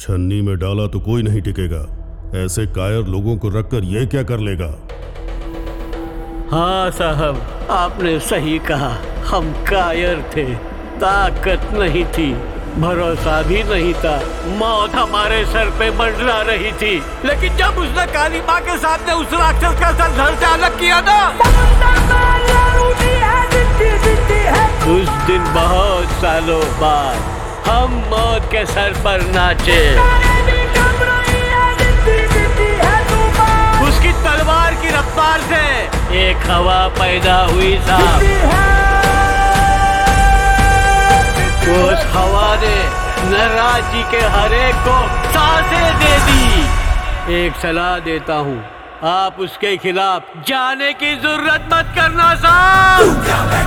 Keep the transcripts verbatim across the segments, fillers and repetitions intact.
छन्नी में डाला तो कोई नहीं टिकेगा। ऐसे कायर लोगों को रखकर ये क्या कर लेगा? हाँ साहब, आपने सही कहा। हम कायर थे, ताकत नहीं थी, भरोसा भी नहीं था। मौत हमारे सर पे मंडरा रही थी, लेकिन जब उसने काली माँ के सामने उस राक्षस का सर धड़ से अलग किया ना, उस दिन बहुत सालों बाद हम मौत के सर पर नाचे। उसकी तलवार की रफ्तार से एक हवा पैदा हुई साहब। उस हवा ने नराजी के हर एक को सांसें दे दी। एक सलाह देता हूँ, आप उसके खिलाफ जाने की जरूरत मत करना साहब।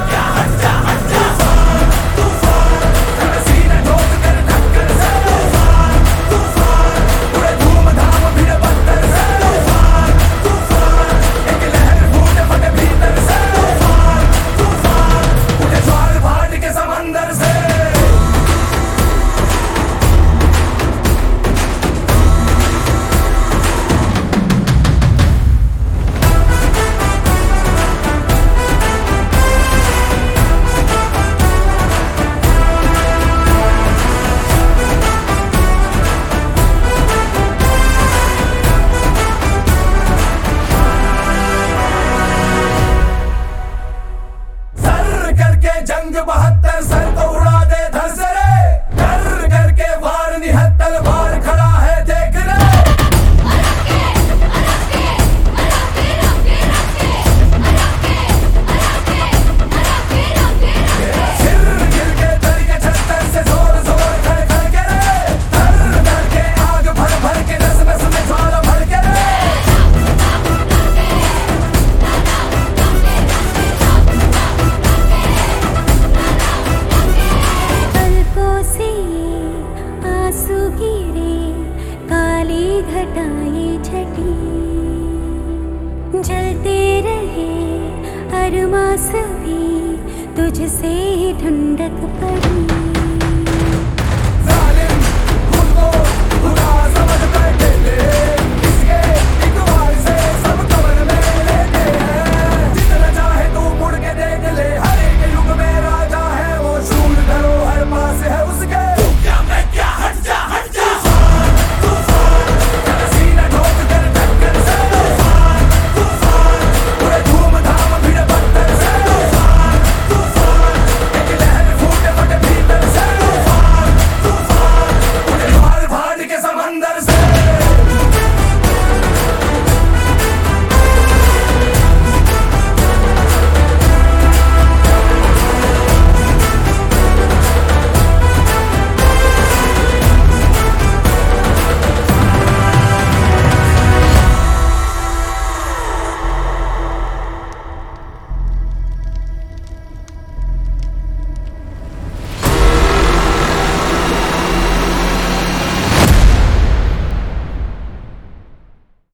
जंग बहत्तर सर को उड़ा दे धर से रे, कर करके वार निहत्तर बार खड़ा है देख रे। सिर गिर के दर के छत्तर से जोर जोर खड़ खड़ के रे, धर धर के आग भर भर के नस नस में ज्वाला भर के रे। घटाए छटी जलते रहे अरमास भी तुझसे ढूंढत पड़ी।